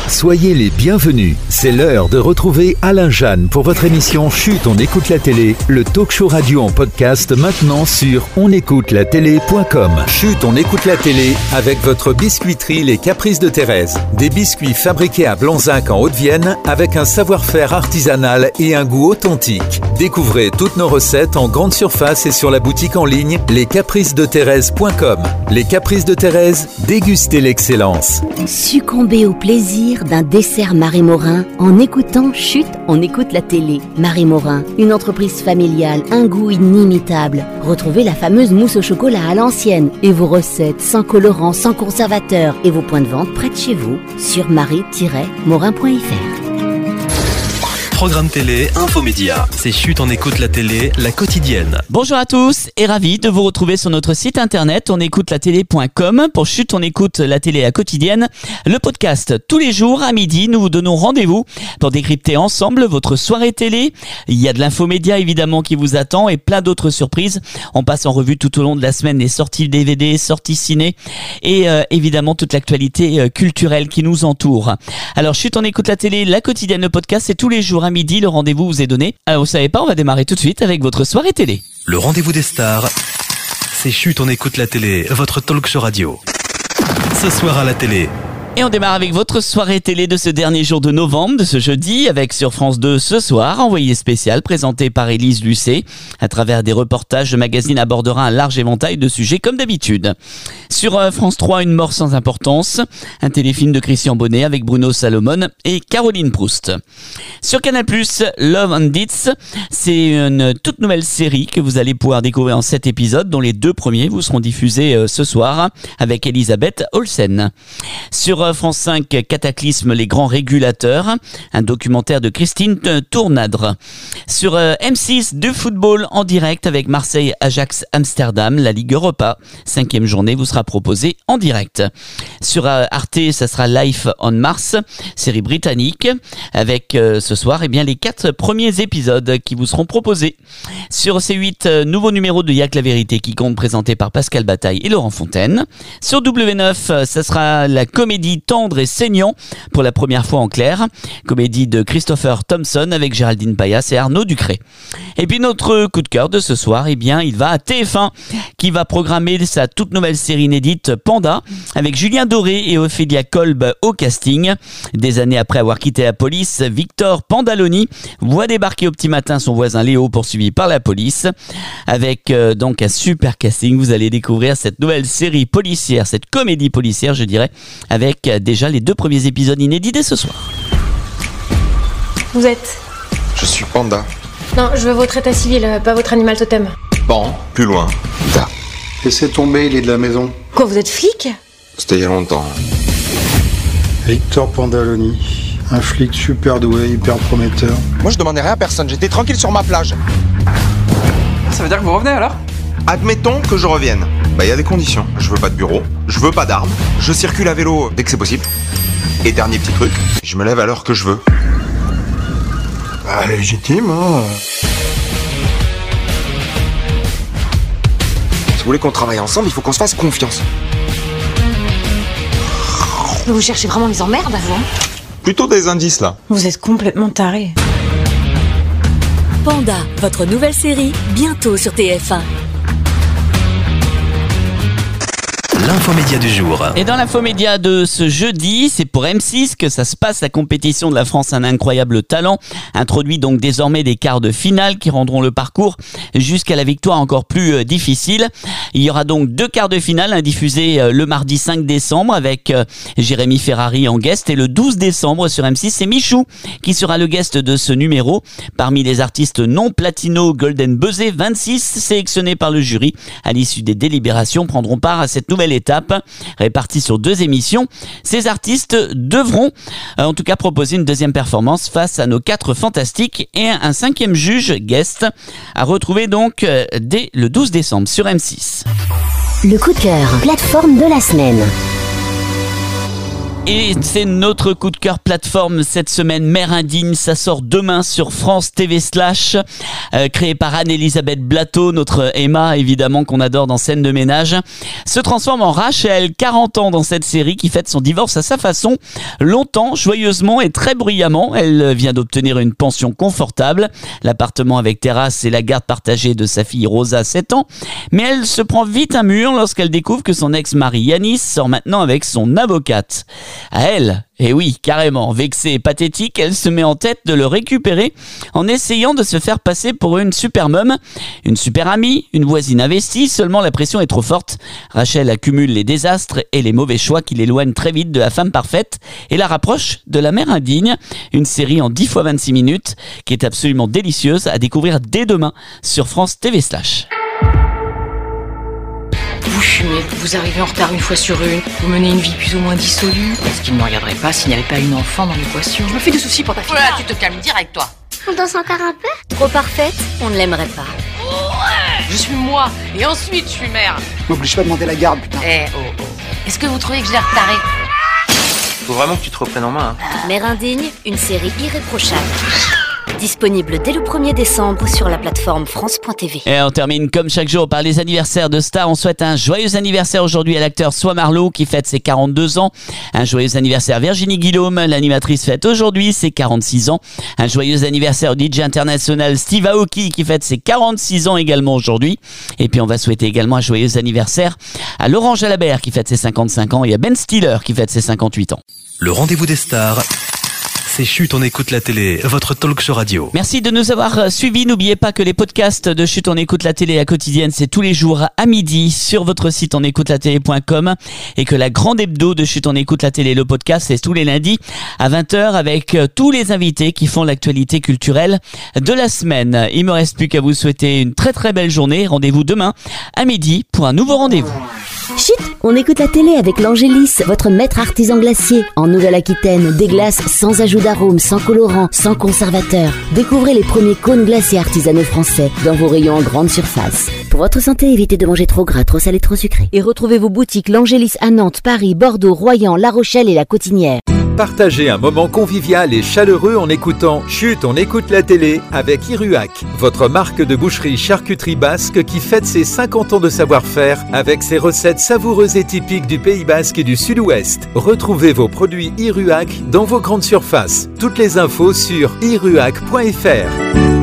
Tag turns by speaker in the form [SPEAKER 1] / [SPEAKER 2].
[SPEAKER 1] Soyez les bienvenus. C'est l'heure de retrouver Alain Jeanne pour votre émission Chut, on écoute la télé, le talk show radio en podcast maintenant sur onécoutelatélé.com. Chut, on écoute la télé avec votre biscuiterie Les Caprices de Thérèse. Des biscuits fabriqués à Blanzac en Haute-Vienne avec un savoir-faire artisanal et un goût authentique. Découvrez toutes nos recettes en grande surface et sur la boutique en ligne lescapricesdethérèse.com. Les Caprices de Thérèse, dégustez l'excellence.
[SPEAKER 2] Succombez au plaisir d'un dessert Marie Morin en écoutant Chut, on écoute la télé. Marie Morin, une entreprise familiale, un goût inimitable. Retrouvez la fameuse mousse au chocolat à l'ancienne et vos recettes sans colorant, sans conservateur et vos points de vente près de chez vous sur marie-morin.fr.
[SPEAKER 3] Programme télé, infomédia. C'est Chut, on écoute la télé, la quotidienne.
[SPEAKER 4] Bonjour à tous et ravi de vous retrouver sur notre site internet onécoutelatélé.com pour Chut, on écoute la télé, la quotidienne. Le podcast tous les jours à midi, nous vous donnons rendez-vous pour décrypter ensemble votre soirée télé. Il y a de l'infomédia évidemment qui vous attend et plein d'autres surprises. On passe en revue tout au long de la semaine les sorties DVD, sorties ciné et évidemment toute l'actualité culturelle qui nous entoure. Alors Chut, on écoute la télé, la quotidienne, le podcast, c'est tous les jours à midi, le rendez-vous vous est donné. Alors vous savez pas, on va démarrer tout de suite avec votre soirée télé.
[SPEAKER 3] Le rendez-vous des stars, c'est Chut, on écoute la télé, votre talk show radio. Ce soir à la télé.
[SPEAKER 4] Et on démarre avec votre soirée télé de ce dernier jour de novembre, de ce jeudi, avec sur France 2 ce soir, envoyé spécial présenté par Élise Lucet. À travers des reportages, le magazine abordera un large éventail de sujets comme d'habitude. Sur France 3, Une mort sans importance, un téléfilm de Christian Bonnet avec Bruno Salomon et Caroline Proust. Sur Canal+, Love and Deeds, c'est une toute nouvelle série que vous allez pouvoir découvrir en 7 épisodes, dont les 2 premiers vous seront diffusés ce soir avec Elisabeth Olsen. Sur France 5, Cataclysme, les grands régulateurs, un documentaire de Christine Tournadre. Sur M6, du football en direct avec Marseille, Ajax, Amsterdam, la Ligue Europa. 5e journée vous sera proposée en direct. Sur Arte, ça sera Life on Mars, série britannique, avec ce soir les 4 premiers épisodes qui vous seront proposés. Sur C8, nouveau numéro de Y'a que la vérité qui compte, présenté par Pascal Bataille et Laurent Fontaine. Sur W9, ça sera la comédie tendre et saignant pour la première fois en clair. Comédie de Christopher Thompson avec Géraldine Payas et Arnaud Ducré. Et puis notre coup de cœur de ce soir, il va à TF1 qui va programmer sa toute nouvelle série inédite Panda avec Julien Doré et Ophélia Kolb au casting. Des années après avoir quitté la police, Victor Pandaloni voit débarquer au petit matin son voisin Léo poursuivi par la police. Avec donc un super casting, vous allez découvrir cette nouvelle série policière, cette comédie policière je dirais, avec déjà les 2 premiers épisodes inédits dès ce soir.
[SPEAKER 5] Vous êtes ?
[SPEAKER 6] Je suis Panda.
[SPEAKER 5] Non, je veux votre état civil, pas votre animal totem.
[SPEAKER 6] Pan, plus loin. Da.
[SPEAKER 7] Laissez tomber, il est de la maison.
[SPEAKER 5] Quoi, vous êtes flic ?
[SPEAKER 6] C'était il y a longtemps.
[SPEAKER 7] Victor Pandaloni, un flic super doué, hyper prometteur.
[SPEAKER 6] Moi je demandais rien à personne, j'étais tranquille sur ma plage.
[SPEAKER 8] Ça veut dire que vous revenez alors ?
[SPEAKER 6] Admettons que je revienne. Y a des conditions. Je veux pas de bureau, je veux pas d'armes, je circule à vélo dès que c'est possible. Et dernier petit truc, je me lève à l'heure que je veux.
[SPEAKER 7] Légitime, hein.
[SPEAKER 6] Si vous voulez qu'on travaille ensemble, il faut qu'on se fasse confiance.
[SPEAKER 5] Vous cherchez vraiment les emmerdes, vous, hein ?
[SPEAKER 6] Plutôt des indices là.
[SPEAKER 5] Vous êtes complètement taré.
[SPEAKER 2] Panda, votre nouvelle série, bientôt sur TF1.
[SPEAKER 3] L'infomédia du jour.
[SPEAKER 4] Et dans l'infomédia de ce jeudi, c'est pour M6 que ça se passe, la compétition de la France un incroyable talent. Introduit donc désormais des quarts de finale qui rendront le parcours jusqu'à la victoire encore plus difficile. Il y aura donc 2 quarts de finale, un diffusé le mardi 5 décembre avec Jérémy Ferrari en guest, et le 12 décembre sur M6, c'est Michou qui sera le guest de ce numéro. Parmi les artistes non platino Golden Buzzer, 26 sélectionnés par le jury à l'issue des délibérations prendront part à cette nouvelle étape. Répartis sur 2 émissions, ces artistes devront en tout cas proposer une deuxième performance face à nos 4 fantastiques et un 5e juge guest à retrouver donc dès le 12 décembre sur M6.
[SPEAKER 2] Le coup de cœur, plateforme de la semaine.
[SPEAKER 4] Et c'est notre coup de cœur plateforme cette semaine, Mère indigne. Ça sort demain sur France TV /, créé par Anne-Elisabeth Blateau, notre Emma évidemment qu'on adore dans Scène de ménage, se transforme en Rachel, 40 ans dans cette série, qui fête son divorce à sa façon, longtemps, joyeusement et très bruyamment. Elle vient d'obtenir une pension confortable, l'appartement avec terrasse et la garde partagée de sa fille Rosa, 7 ans, mais elle se prend vite un mur lorsqu'elle découvre que son ex-mari Yanis sort maintenant avec son avocate. À elle, et oui, carrément, vexée et pathétique, elle se met en tête de le récupérer en essayant de se faire passer pour une super mum, une super amie, une voisine investie, seulement la pression est trop forte. Rachel accumule les désastres et les mauvais choix qui l'éloignent très vite de la femme parfaite et la rapproche de la mère indigne, une série en 10 x 26 minutes qui est absolument délicieuse à découvrir dès demain sur France TV /.
[SPEAKER 9] Vous fumez, vous arrivez en retard une fois sur une, vous menez une vie plus ou moins dissolue. Est-ce qu'il ne me regarderait pas s'il n'y avait pas une enfant dans l'équation? Je me fais des soucis pour ta fille. Voilà, tu te calmes direct, toi.
[SPEAKER 2] On danse encore un peu? Trop parfaite, on ne l'aimerait pas.
[SPEAKER 9] Ouais, je suis moi, et ensuite je suis mère.
[SPEAKER 7] M'oblige pas à demander la garde, putain.
[SPEAKER 9] Oh. Est-ce que vous trouvez que je l'ai retaré?
[SPEAKER 6] Faut vraiment que tu te reprennes en main.
[SPEAKER 2] Mère indigne, une série irréprochable. Disponible dès le 1er décembre sur la plateforme France.tv.
[SPEAKER 4] Et on termine comme chaque jour par les anniversaires de stars. On souhaite un joyeux anniversaire aujourd'hui à l'acteur Sois Marleau qui fête ses 42 ans. Un joyeux anniversaire à Virginie Guillaume, l'animatrice fête aujourd'hui ses 46 ans. Un joyeux anniversaire au DJ international Steve Aoki qui fête ses 46 ans également aujourd'hui. Et puis on va souhaiter également un joyeux anniversaire à Laurent Jalabert qui fête ses 55 ans et à Ben Stiller qui fête ses 58 ans.
[SPEAKER 3] Le rendez-vous des stars, c'est Chut, on écoute la télé, votre talk show radio.
[SPEAKER 4] Merci de nous avoir suivis. N'oubliez pas que les podcasts de Chut, on écoute la télé à quotidienne, c'est tous les jours à midi sur votre site onécoutelatélé.com et que la grande hebdo de Chut, on écoute la télé, le podcast, c'est tous les lundis à 20h avec tous les invités qui font l'actualité culturelle de la semaine. Il me reste plus qu'à vous souhaiter une très très belle journée. Rendez-vous demain à midi pour un nouveau rendez-vous.
[SPEAKER 2] Chut, on écoute la télé avec l'Angélis, votre maître artisan glacier. En Nouvelle-Aquitaine, des glaces sans ajout d'arôme, sans colorant, sans conservateur. Découvrez les premiers cônes glacés artisanaux français dans vos rayons en grande surface. Pour votre santé, évitez de manger trop gras, trop salé, trop sucré. Et retrouvez vos boutiques l'Angélis à Nantes, Paris, Bordeaux, Royan, La Rochelle et La Cotinière.
[SPEAKER 1] Partagez un moment convivial et chaleureux en écoutant Chut, on écoute la télé avec Iruhac, votre marque de boucherie charcuterie basque qui fête ses 50 ans de savoir-faire avec ses recettes savoureuses et typiques du Pays Basque et du Sud-Ouest. Retrouvez vos produits Iruhac dans vos grandes surfaces. Toutes les infos sur iruhac.fr.